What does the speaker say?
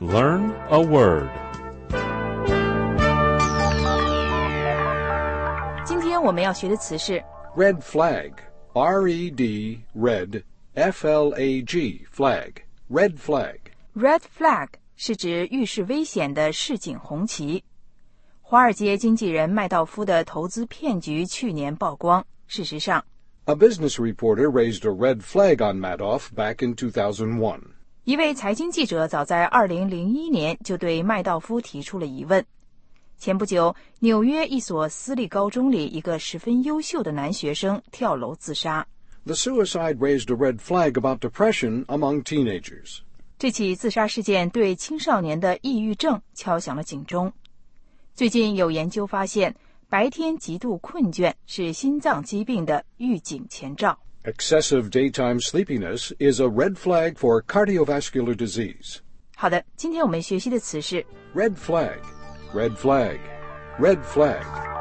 Learn a word. 今天我们要学的词是 Red flag, R-E-D, red, F-L-A-G, flag, red flag. Red flag 是指预示危险的示警红旗。华尔街经纪人麦道夫的投资骗局去年曝光。事实上 A business reporter raised a red flag on Madoff back in 2001. 一位财经记者早在2001年就对麦道夫提出了疑问。前不久，纽约一所私立高中里一个十分优秀的男学生跳楼自杀。 The suicide raised a red flag about depression among teenagers. 这起自杀事件对青少年的抑郁症敲响了警钟。最近有研究发现，白天极度困倦是心脏疾病的预警前兆。 Excessive daytime sleepiness is a red flag for cardiovascular disease. 好的，今天我们学习的词是 Red flag, red flag, red flag.